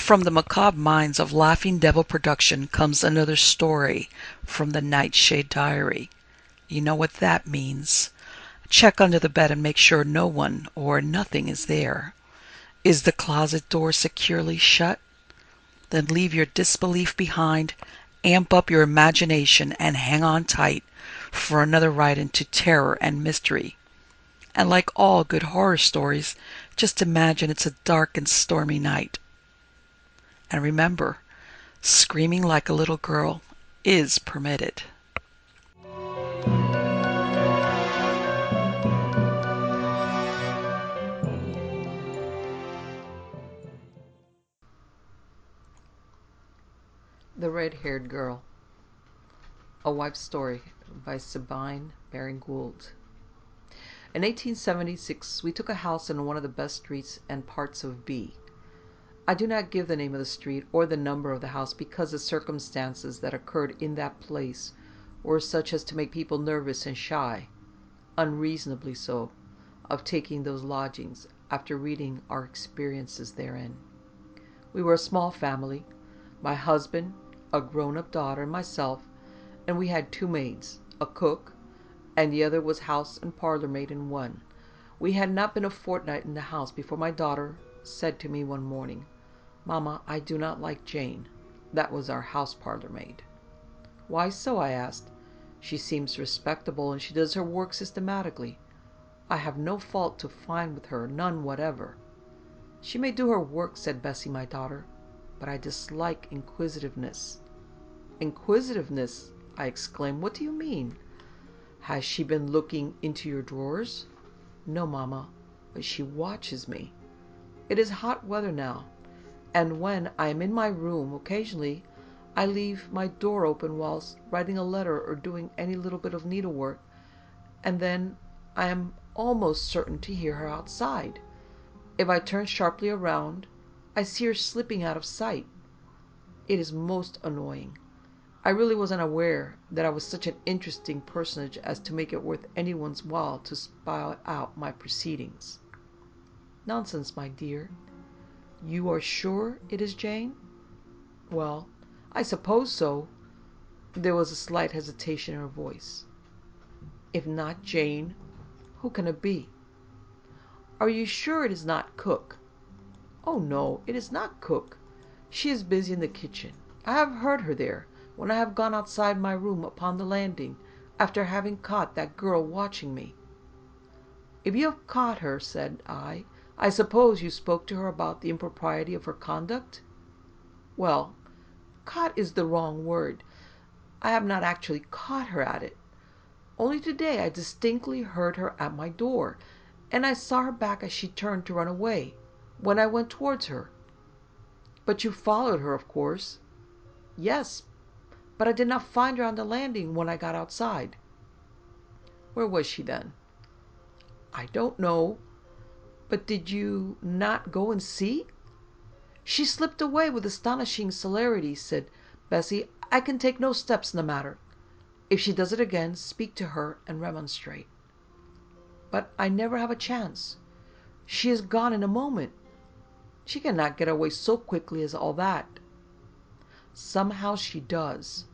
From the macabre minds of Laughing Devil Production comes another story from the Nightshade Diary. You know what that means. Check under the bed and make sure no one or nothing is there. Is the closet door securely shut? Then leave your disbelief behind, amp up your imagination, and hang on tight for another ride into terror and mystery. And like all good horror stories, just imagine it's a dark and stormy night. And remember, screaming like a little girl is permitted. The Red-Haired Girl. A Wife's Story by Sabine Baring Gould. In 1876, we took a house in one of the best streets and parts of B. I do not give the name of the street or the number of the house because the circumstances that occurred in that place were such as to make people nervous and shy, unreasonably so, of taking those lodgings after reading our experiences therein. We were a small family, my husband, a grown-up daughter, and myself, and we had two maids, a cook, and the other was house and parlor maid in one. We had not been a fortnight in the house before my daughter said to me one morning, "Mamma, I do not like Jane." That was our house parlor maid. "Why so?" I asked. "She seems respectable and she does her work systematically. I have no fault to find with her, none whatever." "She may do her work," said Bessie, my daughter, "but I dislike inquisitiveness." "Inquisitiveness!" I exclaimed. "What do you mean? Has she been looking into your drawers?" "No, Mamma, but she watches me. It is hot weather now, and when I am in my room, occasionally I leave my door open whilst writing a letter or doing any little bit of needlework, and then I am almost certain to hear her outside. If I turn sharply around, I see her slipping out of sight. It is most annoying. I really wasn't aware that I was such an interesting personage as to make it worth anyone's while to spy out my proceedings." "Nonsense, my dear. You are sure it is Jane?" "Well, I suppose so." There was a slight hesitation in her voice. "If not Jane, who can it be?" "Are you sure it is not Cook?" "Oh no, it is not Cook. She is busy in the kitchen. I have heard her there, when I have gone outside my room upon the landing, after having caught that girl watching me." "If you have caught her," said I suppose you spoke to her about the impropriety of her conduct?" "Well, caught is the wrong word. I have not actually caught her at it. Only today I distinctly heard her at my door, and I saw her back as she turned to run away, when I went towards her." "But you followed her, of course?" "Yes, but I did not find her on the landing when I got outside." "Where was she then?" "I don't know." "But did you not go and see?" "She slipped away with astonishing celerity," said Bessie. "I can take no steps in the matter. If she does it again, speak to her and remonstrate." "But I never have a chance. She is gone in a moment. She cannot get away so quickly as all that." "Somehow she does."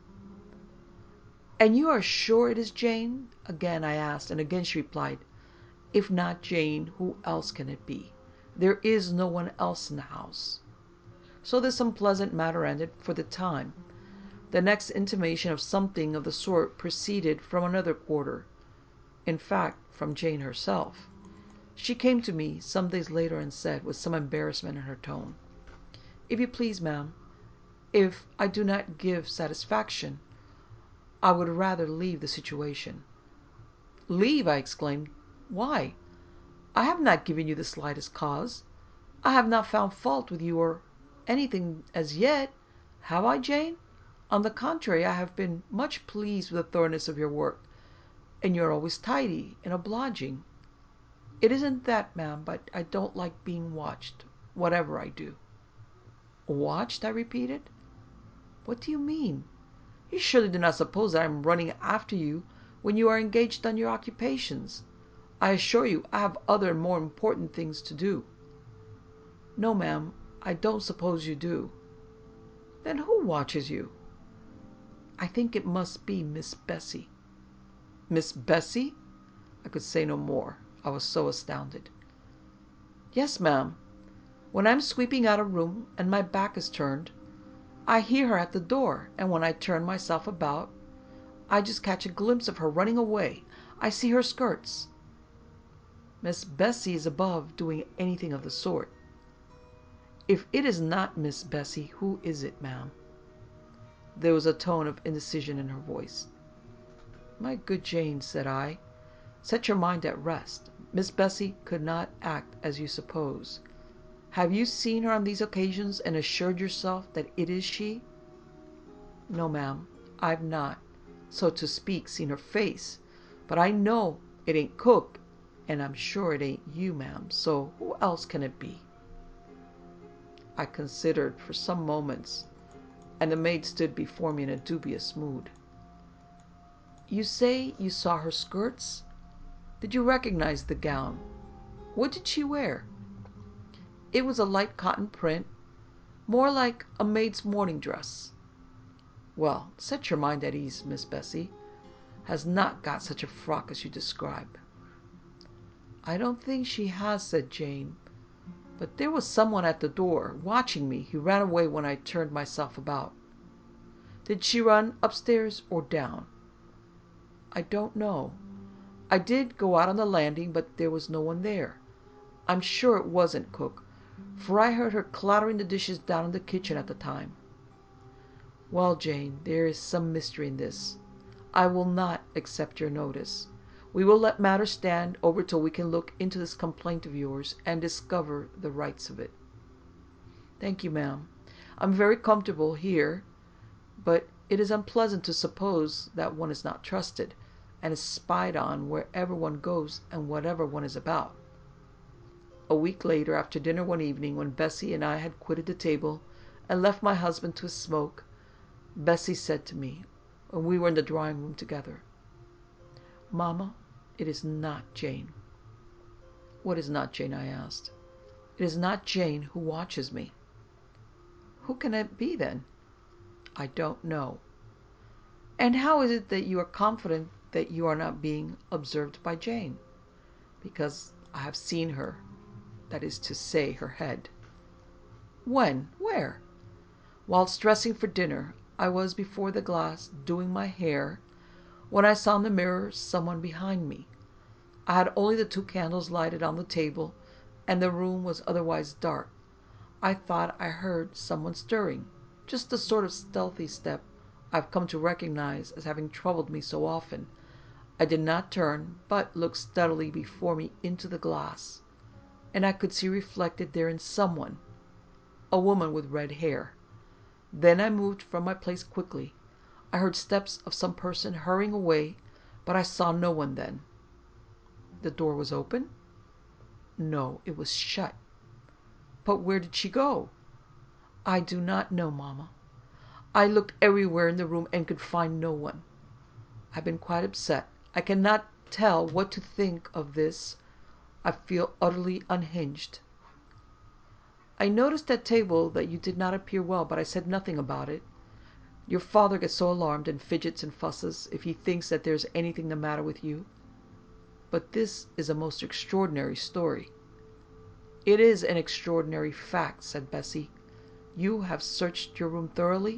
"And you are sure it is Jane?" Again I asked, and again she replied, "If not Jane, who else can it be? There is no one else in the house." So this unpleasant matter ended for the time. The next intimation of something of the sort proceeded from another quarter. In fact, from Jane herself. She came to me some days later and said, with some embarrassment in her tone, "If you please, ma'am, if I do not give satisfaction, I would rather leave the situation." "Leave!" I exclaimed. "Why? I have not given you the slightest cause. I have not found fault with you or anything as yet. Have I, Jane? On the contrary, I have been much pleased with the thoroughness of your work, and you are always tidy and obliging." "It isn't that, ma'am, but I don't like being watched, whatever I do." "Watched?" I repeated. "What do you mean? You surely do not suppose that I am running after you when you are engaged on your occupations. I assure you I have other and more important things to do." "No, ma'am, I don't suppose you do. Then who watches you? I think it must be Miss Bessie. Miss Bessie? I could say no more. I was so astounded. Yes, ma'am. When I'm sweeping out a room and my back is turned, I hear her at the door, and when I turn myself about, I just catch a glimpse of her running away. I see her skirts. Miss Bessie is above doing anything of the sort. If it is not Miss Bessie, who is it, ma'am? There was a tone of indecision in her voice. My good Jane, said I, set your mind at rest. Miss Bessie could not act as you suppose. Have you seen her on these occasions and assured yourself that it is she? No, ma'am, I've not, so to speak, seen her face, but I know it ain't Cook, and I'm sure it ain't you, ma'am, so who else can it be? I considered for some moments, and the maid stood before me in a dubious mood. You say you saw her skirts? Did you recognize the gown? What did she wear? It was a light cotton print, more like a maid's morning dress. Well, set your mind at ease, Miss Bessie has not got such a frock as you describe. I don't think she has, said Jane, but there was someone at the door, watching me. He ran away when I turned myself about. Did she run upstairs or down? I don't know. I did go out on the landing, but there was no one there. I'm sure it wasn't Cook, for I heard her clattering the dishes down in the kitchen at the time. Well, Jane, there is some mystery in this. I will not accept your notice. We will let matters stand over till we can look into this complaint of yours and discover the rights of it. Thank you, ma'am. I'm very comfortable here, but it is unpleasant to suppose that one is not trusted and is spied on wherever one goes and whatever one is about. A week later, after dinner one evening, when Bessie and I had quitted the table and left my husband to smoke, Bessie said to me, when we were in the drawing room together, Mamma, it is not Jane. What is not Jane? I asked. It is not Jane who watches me. Who can it be then? I don't know. And how is it that you are confident that you are not being observed by Jane? Because I have seen her, that is to say, her head. When? Where? Whilst dressing for dinner, I was before the glass doing my hair when I saw in the mirror someone behind me. I had only the 2 candles lighted on the table, and the room was otherwise dark. I thought I heard someone stirring, just the sort of stealthy step I've come to recognize as having troubled me so often. I did not turn, but looked steadily before me into the glass, and I could see reflected therein someone, a woman with red hair. Then I moved from my place quickly. I heard steps of some person hurrying away, but I saw no one then. The door was open? No, it was shut. But where did she go? I do not know, Mamma. I looked everywhere in the room and could find no one. I've been quite upset. I cannot tell what to think of this. I feel utterly unhinged. I noticed at table that you did not appear well, but I said nothing about it. Your father gets so alarmed and fidgets and fusses if he thinks that there's anything the matter with you. But this is a most extraordinary story. It is an extraordinary fact, said Bessie. You have searched your room thoroughly?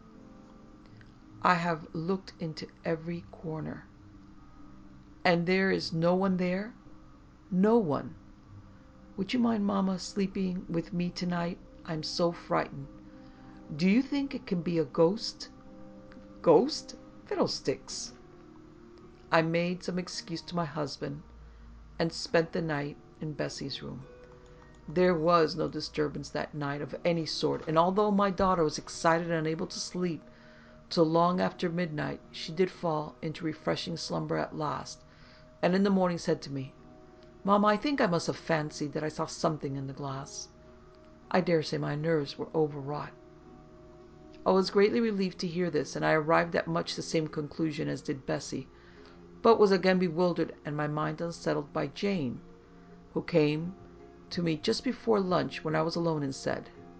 I have looked into every corner. And there is no one there? No one. Would you mind, Mamma, sleeping with me tonight? I'm so frightened. Do you think it can be a ghost? Ghost? Fiddlesticks. I made some excuse to my husband and spent the night in Bessie's room. There was no disturbance that night of any sort, and although my daughter was excited and unable to sleep till long after midnight, she did fall into refreshing slumber at last, and in the morning said to me, Mamma, I think I must have fancied that I saw something in the glass. I dare say my nerves were overwrought. I was greatly relieved to hear this, and I arrived at much the same conclusion as did Bessie, but was again bewildered and my mind unsettled by Jane, who came to me just before lunch when I was alone and said,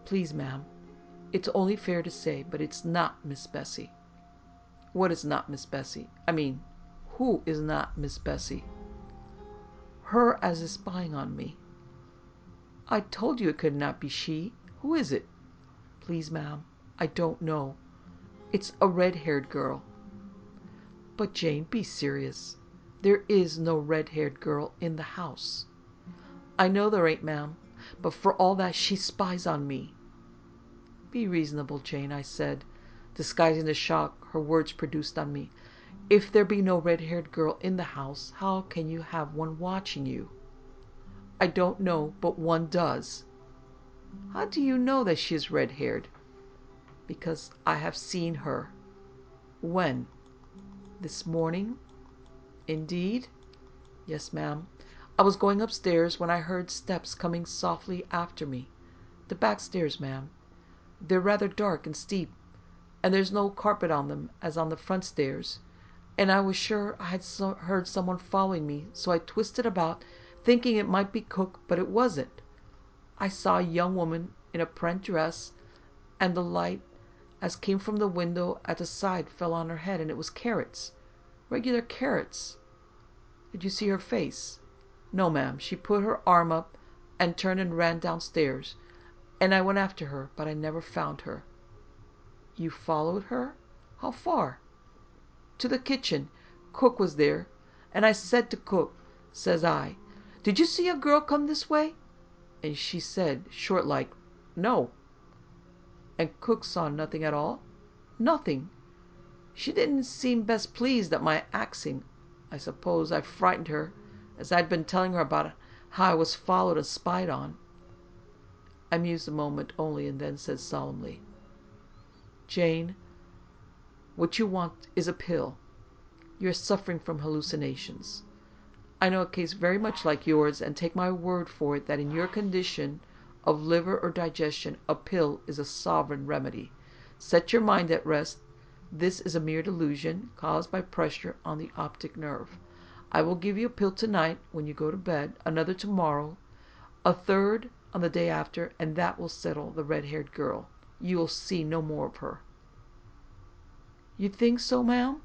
Please, ma'am. It's only fair to say, but it's not Miss Bessie. What is not Miss Bessie? I mean, who is not Miss Bessie? Her as is spying on me. I told you it could not be she. Who is it? Please, ma'am, I don't know. It's a red-haired girl. But Jane, be serious. There is no red-haired girl in the house. I know there ain't, ma'am, but for all that she spies on me. Be reasonable, Jane, I said, disguising the shock her words produced on me. If there be no red-haired girl in the house, how can you have one watching you? I don't know, but one does. How do you know that she is red-haired? Because I have seen her. When? This morning? Indeed? Yes, ma'am. I was going upstairs when I heard steps coming softly after me. The back stairs, ma'am. They're rather dark and steep, and there's no carpet on them as on the front stairs, and I was sure I had heard someone following me, so I twisted about, thinking it might be Cook, but it wasn't. I saw a young woman in a print dress, and the light as came from the window at the side fell on her head, and it was carrots. Regular carrots. Did you see her face? No, ma'am. She put her arm up and turned and ran downstairs, and I went after her, but I never found her. You followed her? How far? To the kitchen. Cook was there, and I said to Cook, says I, did you see a girl come this way? And she said, short like, no. And Cook saw nothing at all? Nothing. She didn't seem best pleased at my axing. I suppose I frightened her, as I'd been telling her about how I was followed and spied on. I mused a moment only, and then said solemnly, Jane, what you want is a pill. You're suffering from hallucinations. I know a case very much like yours, and take my word for it that in your condition of liver or digestion, a pill is a sovereign remedy. Set your mind at rest. This is a mere delusion caused by pressure on the optic nerve. I will give you a pill tonight when you go to bed, another tomorrow, a third on the day after, and that will settle the red-haired girl. You will see no more of her. You think so, ma'am?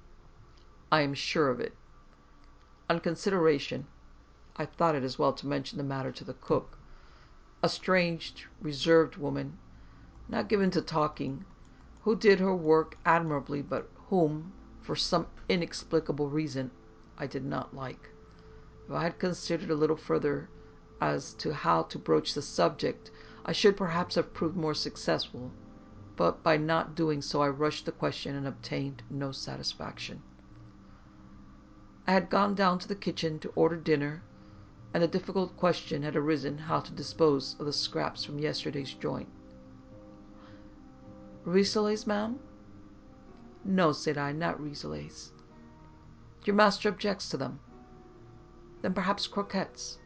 I am sure of it. On consideration, I thought it as well to mention the matter to the cook, a strange, reserved woman, not given to talking, who did her work admirably, but whom, for some inexplicable reason, I did not like. If I had considered a little further as to how to broach the subject, I should perhaps have proved more successful, but by not doing so I rushed the question and obtained no satisfaction. I had gone down to the kitchen to order dinner, and the difficult question had arisen how to dispose of the scraps from yesterday's joint. Rissoles, ma'am? No, said I, not rissoles. Your master objects to them. Then perhaps croquettes.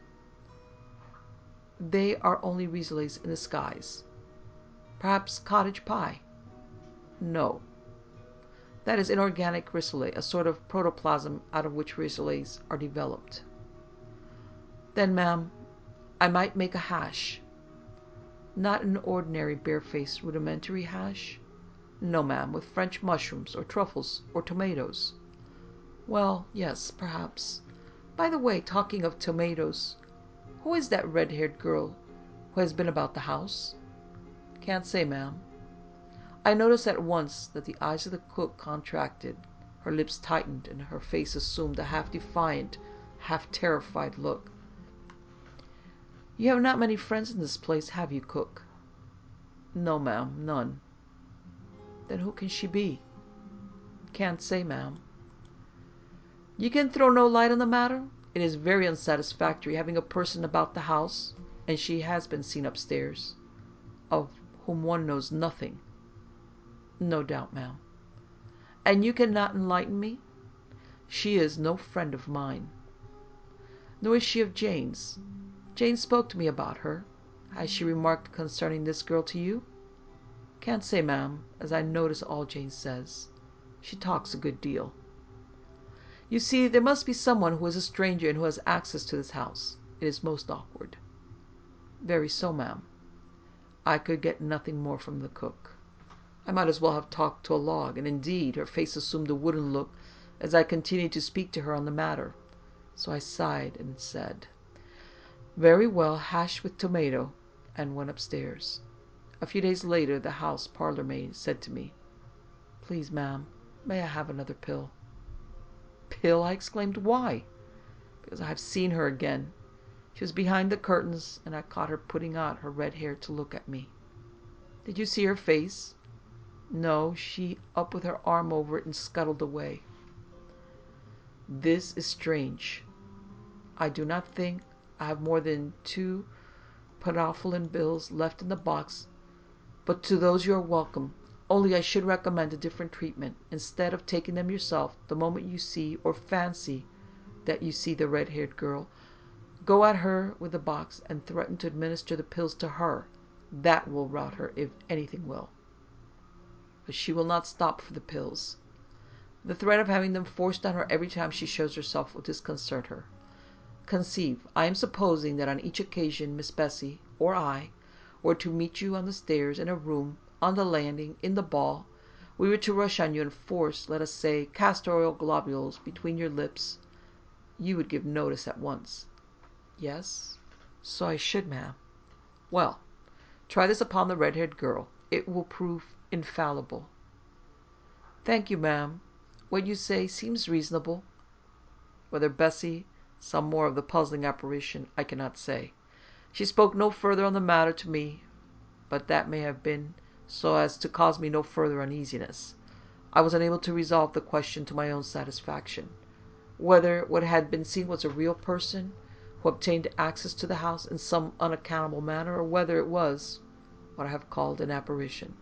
They are only rissoles in disguise. Perhaps cottage pie. No. That is inorganic rissoles, a sort of protoplasm out of which rissoles are developed. Then, ma'am, I might make a hash. Not an ordinary barefaced rudimentary hash. No, ma'am, with French mushrooms, or truffles, or tomatoes. Well, yes, perhaps. By the way, talking of tomatoes, who is that red-haired girl who has been about the house? Can't say, ma'am. I noticed at once that the eyes of the cook contracted, her lips tightened, and her face assumed a half-defiant, half-terrified look. You have not many friends in this place, have you, cook? No, ma'am, none. Then who can she be? Can't say, ma'am. You can throw no light on the matter? It is very unsatisfactory having a person about the house, and she has been seen upstairs, of whom one knows nothing. No doubt, ma'am. And you cannot enlighten me? She is no friend of mine. Nor is she of Jane's. Jane spoke to me about her. Has she remarked concerning this girl to you? Can't say, ma'am, as I notice all Jane says. She talks a good deal. You see, there must be someone who is a stranger and who has access to this house. It is most awkward. Very so, ma'am. I could get nothing more from the cook. I might as well have talked to a log, and indeed her face assumed a wooden look as I continued to speak to her on the matter. So I sighed and said, "Very well, hash with tomato," and went upstairs. A few days later, the house parlor maid said to me, "Please, ma'am, may I have another pill?" "Pill?" I exclaimed. "Why?" "Because I have seen her again. She was behind the curtains, and I caught her putting out her red hair to look at me." "Did you see her face?" "No, she up with her arm over it and scuttled away." This is strange. I do not think I have more than 2 Penophelin bills left in the box, but to those you are welcome. Only I should recommend a different treatment. Instead of taking them yourself, the moment you see or fancy that you see the red-haired girl, go at her with the box and threaten to administer the pills to her. That will rout her, if anything will. But she will not stop for the pills. The threat of having them forced on her every time she shows herself will disconcert her. Conceive, I am supposing that on each occasion Miss Bessie, or I, were to meet you on the stairs, in a room, on the landing, in the ball, we were to rush on you and force, let us say, castor oil globules between your lips. You would give notice at once. Yes, so I should, ma'am. Well, try this upon the red-haired girl. It will prove infallible. Thank you, ma'am. What you say seems reasonable. Whether Bessie, some more of the puzzling apparition, I cannot say. She spoke no further on the matter to me, but that may have been so as to cause me no further uneasiness. I was unable to resolve the question to my own satisfaction, whether what had been seen was a real person who obtained access to the house in some unaccountable manner, or whether it was what I have called an apparition.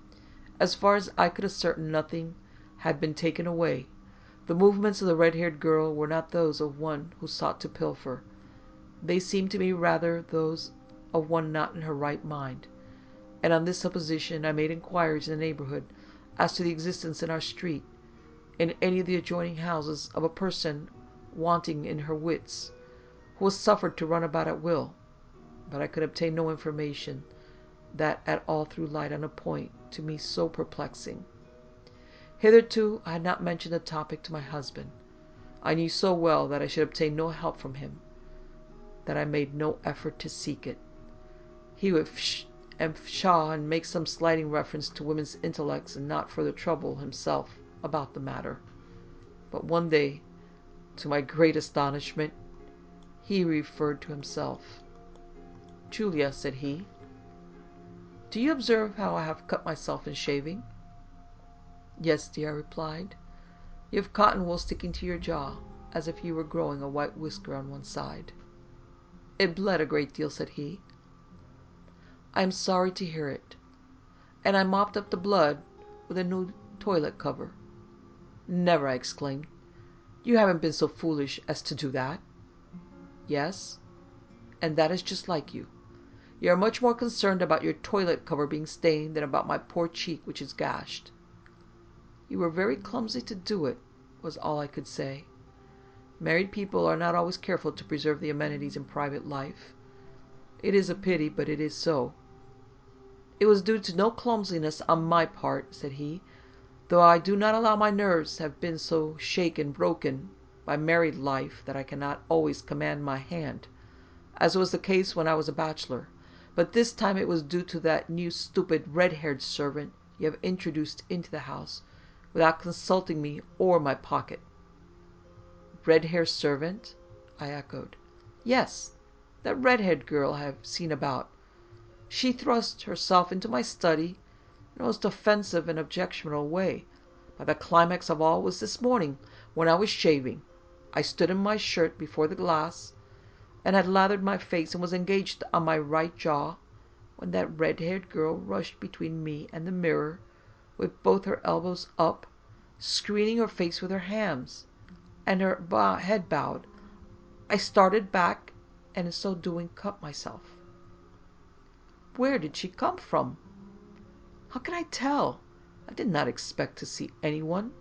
As far as I could ascertain, nothing had been taken away. The movements of the red-haired girl were not those of one who sought to pilfer. They seemed to me rather those of one not in her right mind, and on this supposition I made inquiries in the neighborhood as to the existence in our street, in any of the adjoining houses, of a person wanting in her wits, who was suffered to run about at will, but I could obtain no information that at all threw light on a point to me so perplexing. Hitherto I had not mentioned the topic to my husband. I knew so well that I should obtain no help from him, that I made no effort to seek it. He would pshaw and make some slighting reference to women's intellects, and not further trouble himself about the matter. But one day, to my great astonishment, he referred to himself. "Julia," said he, "do you observe how I have cut myself in shaving?" "Yes, dear," I replied. "You have cotton wool sticking to your jaw, as if you were growing a white whisker on one side." "It bled a great deal," said he. "I am sorry to hear it. And I mopped up the blood with a new toilet cover." "Never!" I exclaimed. "You haven't been so foolish as to do that?" "Yes, and that is just like you. You are much more concerned about your toilet cover being stained than about my poor cheek, which is gashed." "You were very clumsy to do it," was all I could say. Married people are not always careful to preserve the amenities in private life. It is a pity, but it is so. "It was due to no clumsiness on my part," said he, "though I do not allow my nerves have been so shaken, broken by married life, that I cannot always command my hand, as was the case when I was a bachelor. But this time it was due to that new stupid red-haired servant you have introduced into the house, without consulting me or my pocket." "Red-haired servant?" I echoed. "Yes, that red-haired girl I have seen about. She thrust herself into my study in a most offensive and objectionable way. But the climax of all was this morning, when I was shaving. I stood in my shirt before the glass, and had lathered my face and was engaged on my right jaw, when that red-haired girl rushed between me and the mirror, with both her elbows up, screening her face with her hands, and her head bowed. I started back, and in so doing cut myself." "Where did she come from?" "How can I tell? I did not expect to see anyone."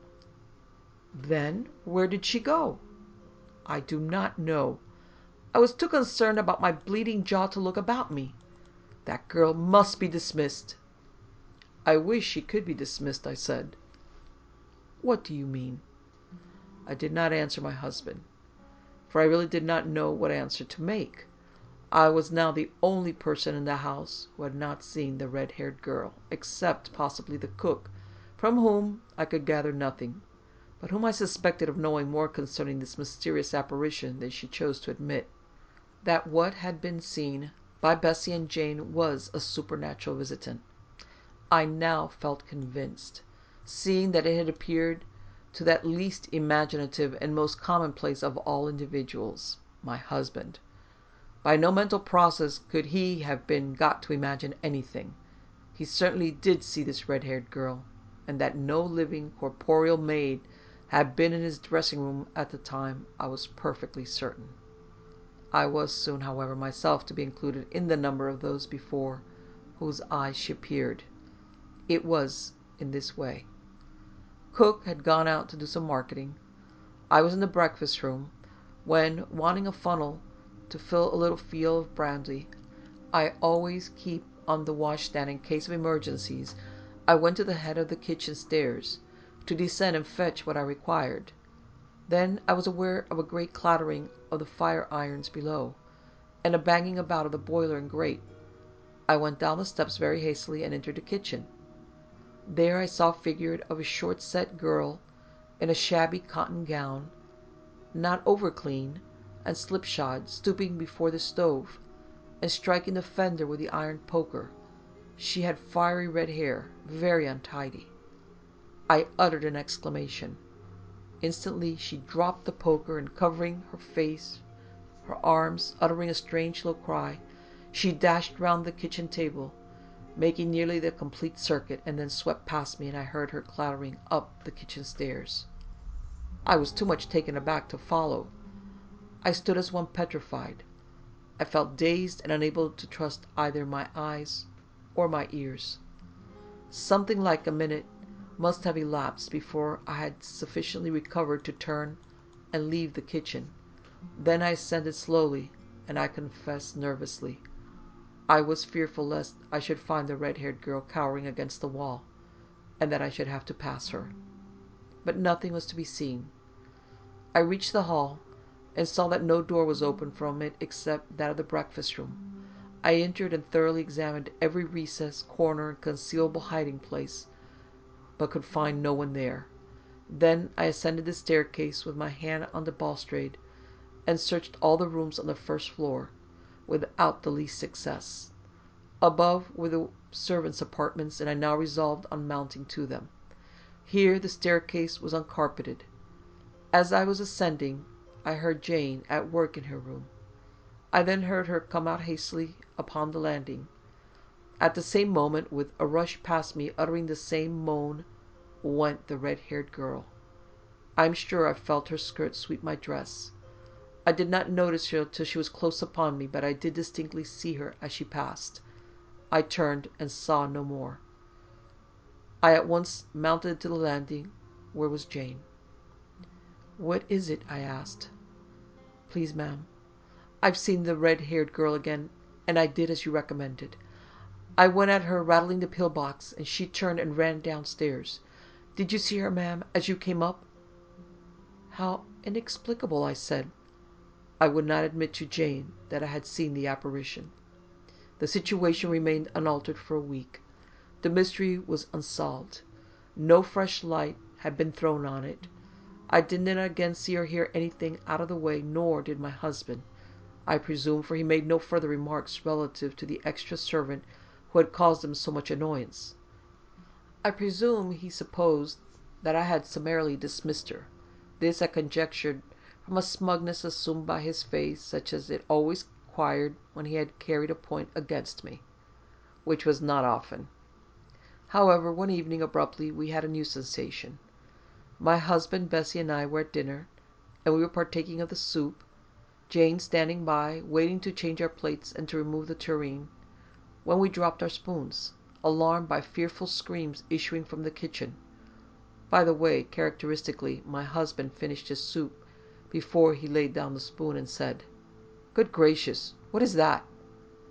"Then where did she go?" "I do not know. I was too concerned about my bleeding jaw to look about me. That girl must be dismissed." "I wish she could be dismissed," I said. "What do you mean?" I did not answer my husband, for I really did not know what answer to make. I was now the only person in the house who had not seen the red-haired girl, except possibly the cook, from whom I could gather nothing, but whom I suspected of knowing more concerning this mysterious apparition than she chose to admit. That what had been seen by Bessie and Jane was a supernatural visitant, I now felt convinced, seeing that it had appeared to that least imaginative and most commonplace of all individuals, my husband. By no mental process could he have been got to imagine anything. He certainly did see this red-haired girl, and that no living corporeal maid had been in his dressing room at the time I was perfectly certain. I was soon, however, myself to be included in the number of those before whose eyes she appeared. It was in this way. Cook had gone out to do some marketing. I was in the breakfast room, when, wanting a funnel to fill a little phial of brandy I always keep on the washstand in case of emergencies, I went to the head of the kitchen stairs to descend and fetch what I required. Then I was aware of a great clattering of the fire irons below, and a banging about of the boiler and grate. I went down the steps very hastily and entered the kitchen. There I saw figured of a short-set girl in a shabby cotton gown, not over clean, and slipshod, stooping before the stove, and striking the fender with the iron poker. She had fiery red hair, very untidy. I uttered an exclamation. Instantly she dropped the poker, and covering her face, her arms, uttering a strange low cry, she dashed round the kitchen table, making nearly the complete circuit, and then swept past me, and I heard her clattering up the kitchen stairs. I was too much taken aback to follow. I stood as one petrified. I felt dazed and unable to trust either my eyes or my ears. Something like a minute must have elapsed before I had sufficiently recovered to turn and leave the kitchen. Then I ascended slowly, and I confess nervously. I was fearful lest I should find the red-haired girl cowering against the wall, and that I should have to pass her. But nothing was to be seen. I reached the hall, and saw that no door was open from it except that of the breakfast room. I entered and thoroughly examined every recess, corner, and concealable hiding place, but could find no one there. Then I ascended the staircase with my hand on the balustrade, and searched all the rooms on the first floor, without the least success. Above were the servants' apartments, and I now resolved on mounting to them. Here the staircase was uncarpeted. As I was ascending, I heard Jane at work in her room. I then heard her come out hastily upon the landing. At the same moment, with a rush past me, uttering the same moan, went the red-haired girl. I am sure I felt her skirt sweep my dress. I did not notice her till she was close upon me, but I did distinctly see her as she passed. I turned and saw no more. I at once mounted to the landing, where was Jane. "What is it?" I asked. "Please, ma'am, I've seen the red-haired girl again, and I did as you recommended. I went at her rattling the pill-box, and she turned and ran downstairs. Did you see her, ma'am, as you came up?" "How inexplicable," I said. I would not admit to Jane that I had seen the apparition. The situation remained unaltered for a week. The mystery was unsolved. No fresh light had been thrown on it. I did not again see or hear anything out of the way, nor did my husband, I presume, for he made no further remarks relative to the extra servant who had caused them so much annoyance. I presume he supposed that I had summarily dismissed her. This I conjectured from a smugness assumed by his face, such as it always acquired when he had carried a point against me, which was not often. However, one evening, abruptly, we had a new sensation. My husband, Bessie, and I were at dinner, and we were partaking of the soup, Jane standing by, waiting to change our plates and to remove the tureen, when we dropped our spoons, alarmed by fearful screams issuing from the kitchen. By the way, characteristically, my husband finished his soup before he laid down the spoon and said, "Good gracious, what is that?"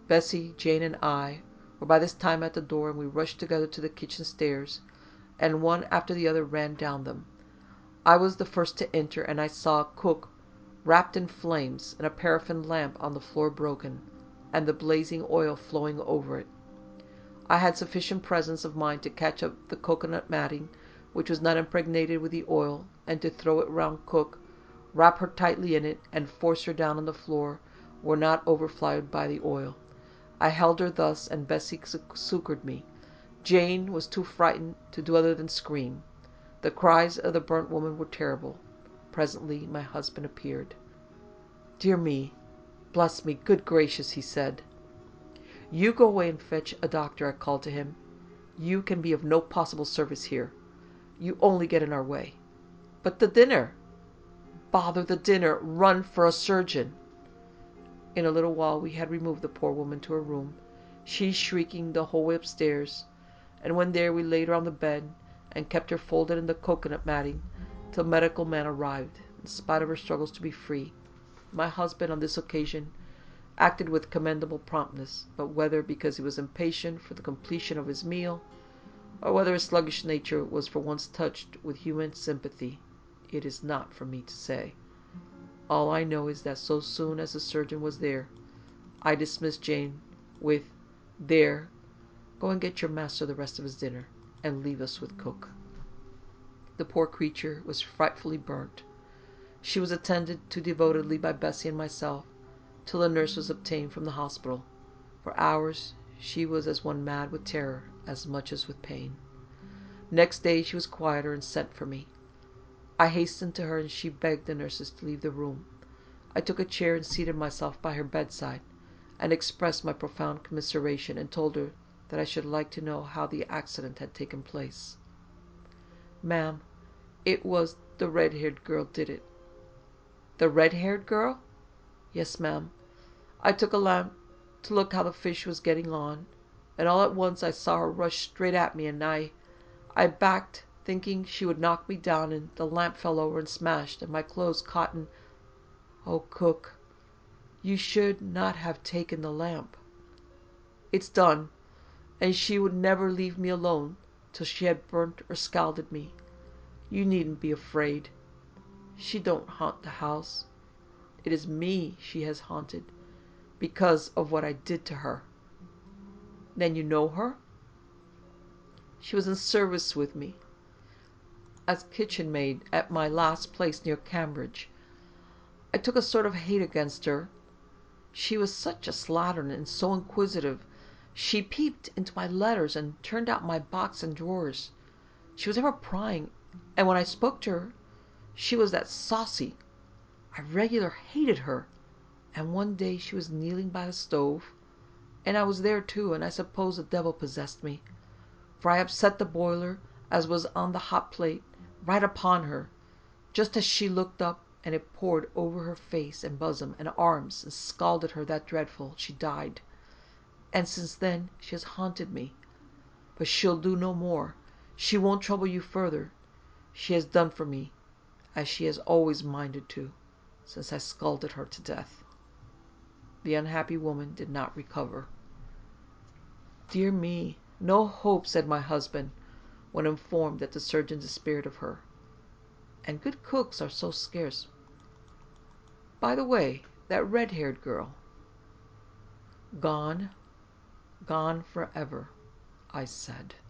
Bessie, Jane, and I were by this time at the door, and we rushed together to the kitchen stairs, and one after the other ran down them. I was the first to enter, and I saw cook wrapped in flames, and a paraffin lamp on the floor broken, and the blazing oil flowing over it. I had sufficient presence of mind to catch up the coconut matting, which was not impregnated with the oil, and to throw it round cook, wrap her tightly in it, and force her down on the floor where not overflowed by the oil. I held her thus, and Bessie succored me. Jane was too frightened to do other than scream. The cries of the burnt woman were terrible. Presently my husband appeared. "Dear me, bless me, good gracious," he said. "You go away and fetch a doctor," I called to him. "You can be of no possible service here. You only get in our way." "But the dinner?" "Bother the dinner. Run for a surgeon." In a little while we had removed the poor woman to her room, she shrieking the whole way upstairs, and when there we laid her on the bed and kept her folded in the coconut matting till medical man arrived, in spite of her struggles to be free. My husband on this occasion acted with commendable promptness, but whether because he was impatient for the completion of his meal, or whether his sluggish nature was for once touched with human sympathy, it is not for me to say. All I know is that so soon as the surgeon was there, I dismissed Jane with, "There, go and get your master the rest of his dinner, and leave us with cook." The poor creature was frightfully burnt. She was attended to devotedly by Bessie and myself, till a nurse was obtained from the hospital. For hours she was as one mad with terror as much as with pain. Next day she was quieter and sent for me. I hastened to her, and she begged the nurses to leave the room. I took a chair and seated myself by her bedside, and expressed my profound commiseration, and told her that I should like to know how the accident had taken place. "Ma'am, it was the red-haired girl did it." "The red-haired girl?" "Yes, ma'am. I took a lamp to look how the fish was getting on, and all at once I saw her rush straight at me, and I backed, thinking she would knock me down, and the lamp fell over and smashed, and my clothes caught in... Oh, cook, you should not have taken the lamp. It's done, and she would never leave me alone till she had burnt or scalded me. You needn't be afraid. She don't haunt the house. It is me she has haunted, because of what I did to her." "Then you know her?" "She was in service with me as kitchen maid at my last place near Cambridge. I took a sort of hate against her. She was such a slattern and so inquisitive. She peeped into my letters and turned out my box and drawers. She was ever prying, and when I spoke to her, she was that saucy. I regular hated her. And one day she was kneeling by the stove, and I was there too, and I suppose the devil possessed me, for I upset the boiler as was on the hot plate right upon her, just as she looked up, and it poured over her face and bosom and arms, and scalded her that dreadful she died. And since then she has haunted me, but she'll do no more. She won't trouble you further. She has done for me, as she has always minded to, since I scalded her to death." The unhappy woman did not recover. "Dear me, no hope," said my husband, when informed that the surgeon despaired of her. "And good cooks are so scarce. By the way, that red-haired girl..." "Gone, gone forever," I said.